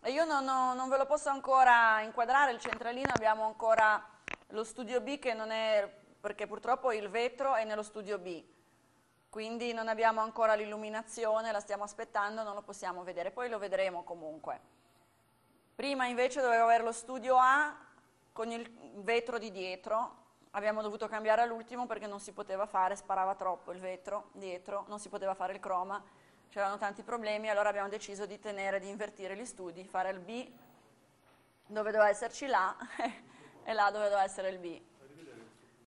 E io non ve lo posso ancora inquadrare, il centralino abbiamo ancora lo studio B che non è, perché purtroppo il vetro è nello studio B, quindi non abbiamo ancora l'illuminazione, la stiamo aspettando, non lo possiamo vedere, poi lo vedremo comunque. Prima invece dovevo avere lo studio A con il vetro di dietro, abbiamo dovuto cambiare all'ultimo perché non si poteva fare, sparava troppo il vetro dietro, non si poteva fare il croma, c'erano tanti problemi, allora abbiamo deciso di tenere, di invertire gli studi, fare il B dove doveva esserci l'A e là dove doveva essere il B.